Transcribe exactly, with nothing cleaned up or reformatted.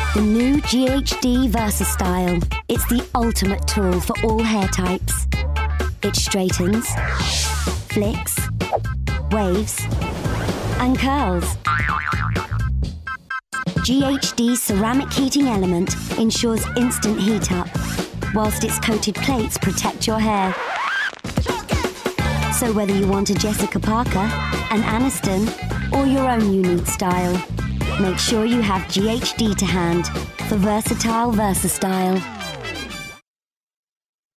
The new G H D VersaStyle. It's the ultimate tool for all hair types. It straightens, flicks, waves, and curls. G H D's ceramic heating element ensures instant heat up, whilst its coated plates protect your hair. So whether you want a Jessica Parker, an Aniston, or your own unique style, make sure you have G H D to hand for versatile VersaStyle.